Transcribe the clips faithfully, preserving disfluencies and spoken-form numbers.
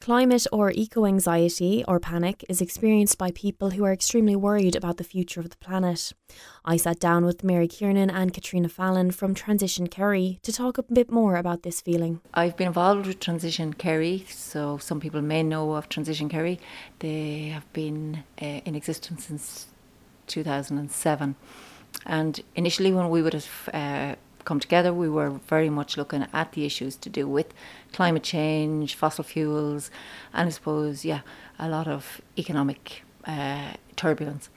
Climate or eco-anxiety or panic is experienced by people who are extremely worried about the future of the planet. I sat down with Mary Kiernan and Katrina Fallon from Transition Kerry to talk a bit more about this feeling. I've been involved with Transition Kerry, so some people may know of Transition Kerry. They have been uh, in existence since two thousand seven. And initially when we would have uh, come together, we were very much looking at the issues to do with climate change, fossil fuels, and I suppose, yeah, a lot of economic uh, turbulence.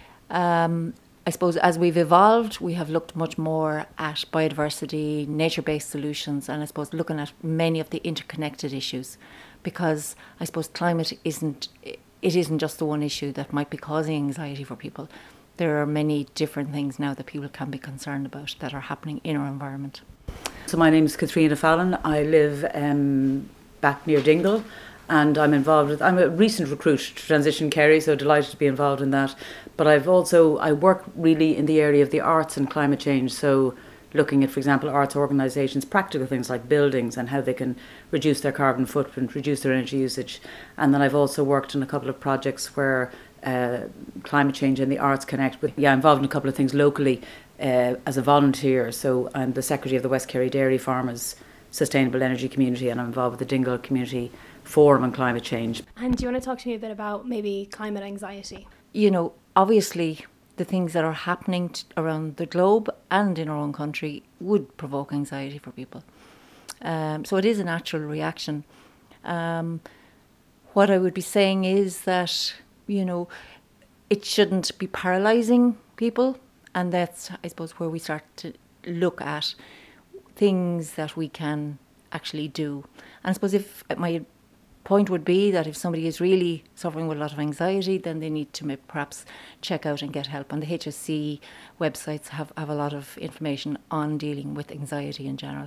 Um, I suppose as we've evolved, we have looked much more at biodiversity, nature-based solutions, and I suppose looking at many of the interconnected issues, because I suppose climate isn't, it isn't just the one issue that might be causing anxiety for people. There are many different things now that people can be concerned about that are happening in our environment. So my name is Katrina Fallon. I live um, back near Dingle, and I'm involved with, I'm a recent recruit to Transition Kerry, so delighted to be involved in that. But I've also, I work really in the area of the arts and climate change, so looking at, for example, arts organisations, practical things like buildings and how they can reduce their carbon footprint, reduce their energy usage. And then I've also worked on a couple of projects where uh, climate change and the arts connect with, yeah, involved in a couple of things locally uh, as a volunteer. So I'm the secretary of the West Kerry Dairy Farmers Sustainable Energy Community, and I'm involved with the Dingle Community Forum on Climate Change. And do you want to talk to me a bit about maybe climate anxiety? You know, obviously the things that are happening t- around the globe and in our own country would provoke anxiety for people. Um, so it is a natural reaction. Um, what I would be saying is that, you know, it shouldn't be paralysing people, and that's, I suppose, where we start to look at things that we can actually do. And I suppose if my point would be that if somebody is really suffering with a lot of anxiety, then they need to perhaps check out and get help. And the H S C websites have, have a lot of information on dealing with anxiety in general.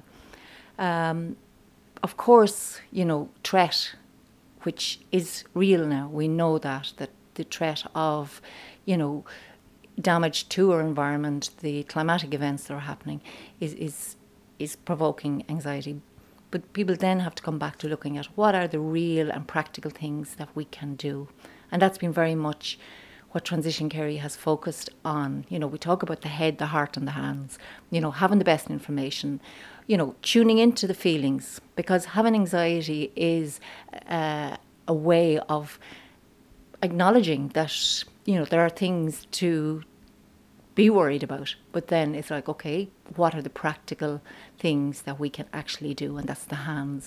Um, of course, you know, threat, which is real now, we know that, that the threat of, you know, damage to our environment, the climatic events that are happening is, is, is provoking anxiety. But people then have to come back to looking at what are the real and practical things that we can do. And that's been very much what Transition Kerry has focused on. You know, we talk about the head, the heart and the hands, you know, having the best information, you know, tuning into the feelings, because having anxiety is uh, a way of acknowledging that, you know, there are things to be worried about, but then it's like, okay, what are the practical things that we can actually do? And that's the hands.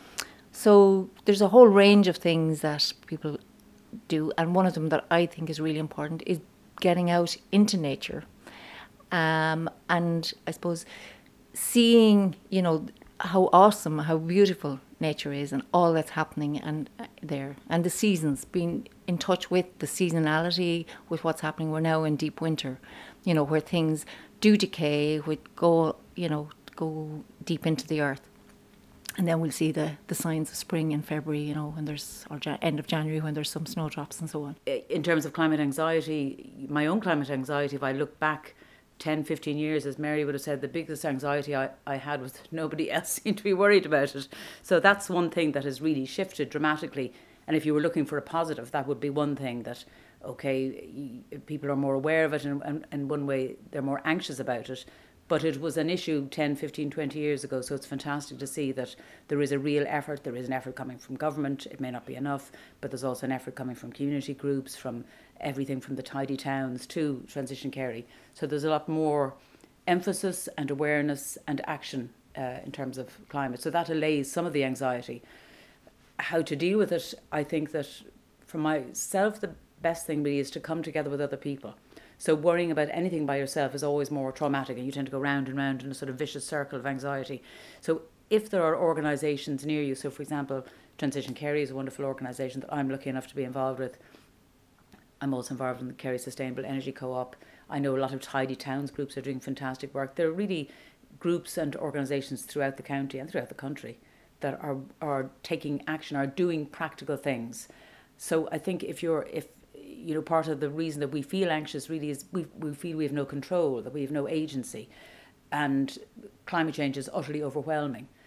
So there's a whole range of things that people do, and one of them that I think is really important is getting out into nature, um, and I suppose seeing, you know, how awesome, how beautiful nature is and all that's happening and uh, there, and the seasons, being in touch with the seasonality, with what's happening. We're now in deep winter, you know, where things do decay, would go, you know, go deep into the earth. And then we'll see the, the signs of spring in February, you know, when there's, or ja- end of January when there's some snowdrops and so on. In terms of climate anxiety, my own climate anxiety, if I look back ten, fifteen years, as Mary would have said, the biggest anxiety I, I had was that nobody else seemed to be worried about it. So that's one thing that has really shifted dramatically. And if you were looking for a positive, that would be one thing that, okay, people are more aware of it, and, and in one way they're more anxious about it. But it was an issue ten, fifteen, twenty years ago, so it's fantastic to see that there is a real effort. There is an effort coming from government. It may not be enough, but there's also an effort coming from community groups, from everything from the tidy towns to Transition Kerry. So there's a lot more emphasis and awareness and action uh, in terms of climate. So that allays some of the anxiety. How to deal with it, I think that for myself, the best thing really is to come together with other people. So worrying about anything by yourself is always more traumatic, and you tend to go round and round in a sort of vicious circle of anxiety. So if there are organisations near you, so for example, Transition Kerry is a wonderful organisation that I'm lucky enough to be involved with. I'm also involved in the Kerry Sustainable Energy Co-op. I know a lot of tidy towns groups are doing fantastic work. There are really groups and organisations throughout the county and throughout the country that are are taking action, are doing practical things. So I think if you're if you know, part of the reason that we feel anxious really is we we feel we have no control, that we have no agency, and climate change is utterly overwhelming.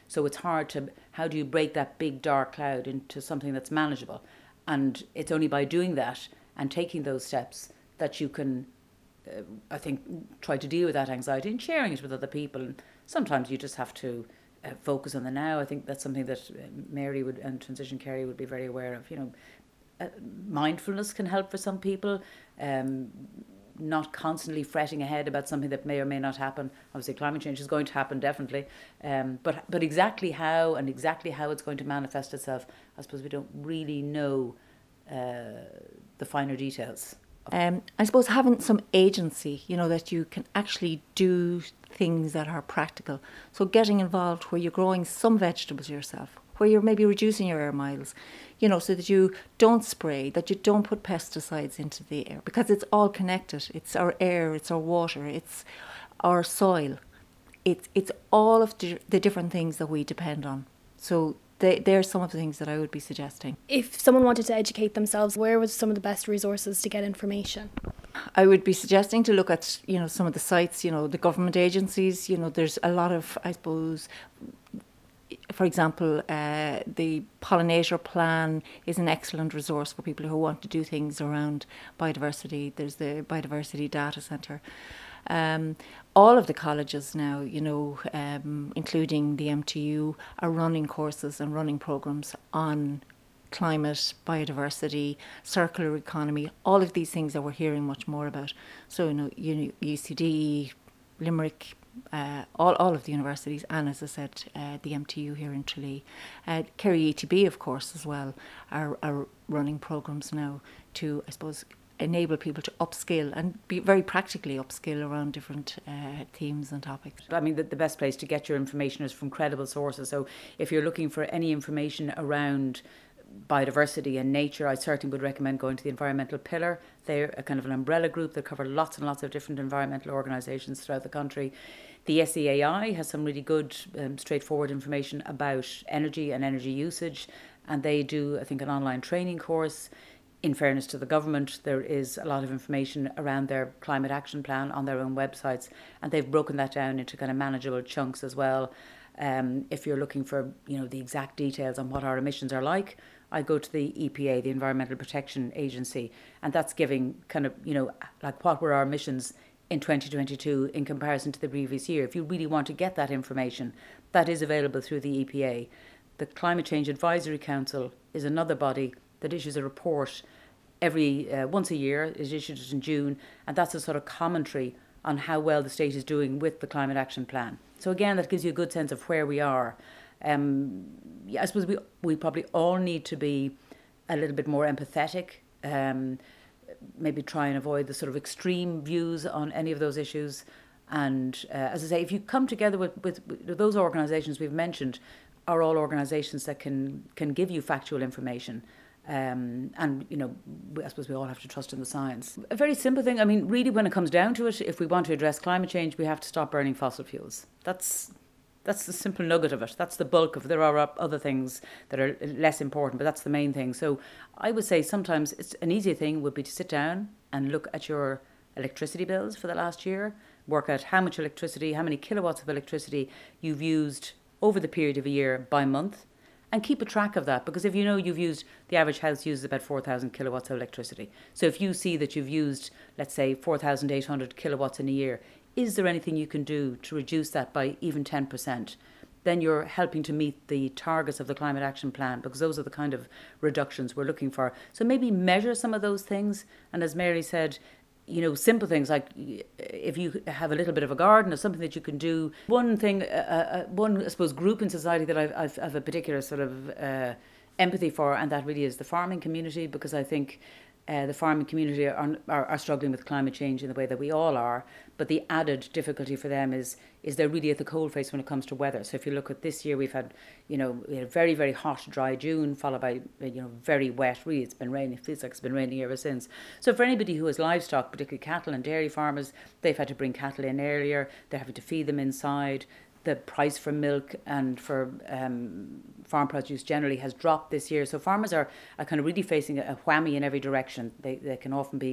So it's hard to, how do you break that big dark cloud into something that's manageable? And it's only by doing that and taking those steps that you can, uh, I think, try to deal with that anxiety and sharing it with other people. And sometimes you just have to uh, focus on the now. I think that's something that Mary would and Transition Kerry would be very aware of. You know, uh, mindfulness can help for some people. Um, not constantly fretting ahead about something that may or may not happen. Obviously, climate change is going to happen, definitely. Um, but but exactly how and exactly how it's going to manifest itself, I suppose we don't really know uh, the finer details. Um, I suppose having some agency, you know, that you can actually do things that are practical. So getting involved where you're growing some vegetables yourself, where you're maybe reducing your air miles, you know, so that you don't spray, that you don't put pesticides into the air, because it's all connected. It's our air, it's our water, it's our soil. It's it's all of the, the different things that we depend on. So they, they're some of the things that I would be suggesting. If someone wanted to educate themselves, where was some of the best resources to get information? I would be suggesting to look at, you know, some of the sites, you know, the government agencies. You know, there's a lot of, I suppose, for example, uh, the pollinator plan is an excellent resource for people who want to do things around biodiversity. There's the biodiversity data centre. Um, all of the colleges now, you know, um, including the M T U, are running courses and running programmes on climate, biodiversity, circular economy, all of these things that we're hearing much more about. So, you know, U C D, Limerick, Uh, all, all of the universities, and as I said, uh, the M T U here in Tralee. Uh, Kerry E T B, of course, as well, are, are running programmes now to, I suppose, enable people to upskill and be very practically upskill around different uh, themes and topics. I mean, the, the best place to get your information is from credible sources. So if you're looking for any information around biodiversity and nature, I certainly would recommend going to the Environmental Pillar. They're a kind of an umbrella group that cover lots and lots of different environmental organisations throughout the country. The S E A I has some really good, um, straightforward information about energy and energy usage, and they do, I think, an online training course. In fairness to the government, there is a lot of information around their climate action plan on their own websites, and they've broken that down into kind of manageable chunks as well. Um, if you're looking for, you know, the exact details on what our emissions are like, I go to the E P A, the Environmental Protection Agency, and that's giving kind of, you know, like what were our emissions in twenty twenty-two in comparison to the previous year. If you really want to get that information, that is available through the E P A. The Climate Change Advisory Council is another body that issues a report every uh, once a year. It issued in June, and that's a sort of commentary on how well the state is doing with the Climate Action Plan. So again, that gives you a good sense of where we are. Um, yeah, I suppose we we probably all need to be a little bit more empathetic, um, maybe try and avoid the sort of extreme views on any of those issues. And uh, as I say, if you come together with, with, with those organisations we've mentioned, are all organisations that can can give you factual information. Um, and, you know, I suppose we all have to trust in the science. A very simple thing, I mean, really when it comes down to it, if we want to address climate change, we have to stop burning fossil fuels. That's that's the simple nugget of it. That's the bulk of it. There are other things that are less important, but that's the main thing. So I would say sometimes it's an easier thing would be to sit down and look at your electricity bills for the last year, work out how much electricity, how many kilowatts of electricity you've used over the period of a year by month, and keep a track of that, because if you know you've used, the average house uses about four thousand kilowatts of electricity. So if you see that you've used, let's say, four thousand eight hundred kilowatts in a year, is there anything you can do to reduce that by even ten percent? Then you're helping to meet the targets of the Climate Action Plan, because those are the kind of reductions we're looking for. So maybe measure some of those things. And as Mary said, you know, simple things like if you have a little bit of a garden or something that you can do. One thing, uh, uh, one, I suppose, group in society that I've, I've, I've a particular sort of uh, empathy for, and that really is the farming community, because I think uh, the farming community are, are, are struggling with climate change in the way that we all are. But the added difficulty for them is is they're really at the coalface when it comes to weather. So if you look at this year, we've had, you know, we had a very, very hot, dry June, followed by, you know, very wet. Really, it's been raining. It feels like it's been raining ever since. So for anybody who has livestock, particularly cattle and dairy farmers, they've had to bring cattle in earlier. They're having to feed them inside. The price for milk and for um, farm produce generally has dropped this year. So farmers are, are kind of really facing a whammy in every direction. They they can often be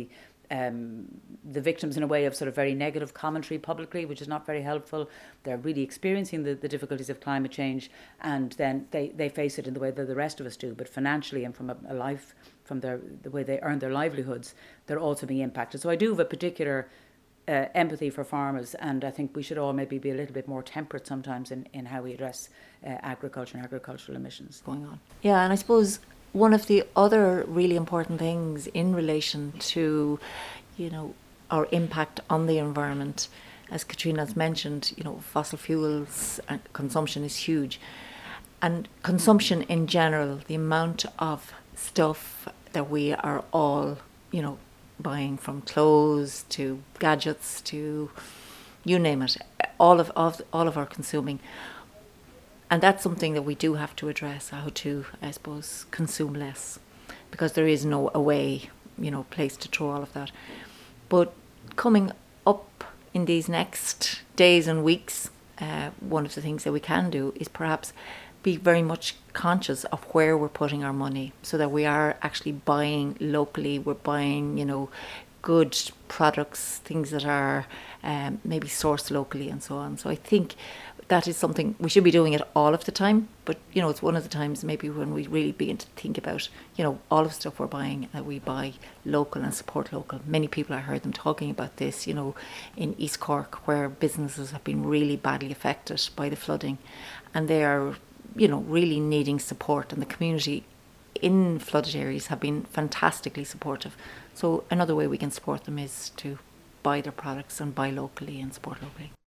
um, the victims in a way of sort of very negative commentary publicly, which is not very helpful. They're really experiencing the, the difficulties of climate change, and then they, they face it in the way that the rest of us do. But financially and from a, a life, from their the way they earn their livelihoods, they're also being impacted. So I do have a particular uh, empathy for farmers, and I think we should all maybe be a little bit more temperate sometimes in, in how we address uh, agriculture and agricultural emissions going on. Yeah, and I suppose one of the other really important things in relation to, you know, our impact on the environment, as Katrina has mentioned, you know, fossil fuels and consumption is huge. And consumption in general, the amount of stuff that we are all, you know, buying, from clothes to gadgets to you name it, all of, of all of our consuming. And that's something that we do have to address, how to, I suppose, consume less, because there is no away, you know, place to throw all of that. But coming up in these next days and weeks, uh, one of the things that we can do is perhaps be very much conscious of where we're putting our money, so that we are actually buying locally, we're buying, you know, good products, things that are um, maybe sourced locally and so on. So I think that is something we should be doing it all of the time, but you know, it's one of the times maybe when we really begin to think about, you know, all of the stuff we're buying, that we buy local and support local. Many people, I heard them talking about this, you know, in East Cork, where businesses have been really badly affected by the flooding, and they are, you know, really needing support, and the community in flooded areas have been fantastically supportive. So another way we can support them is to buy their products and buy locally and support locally.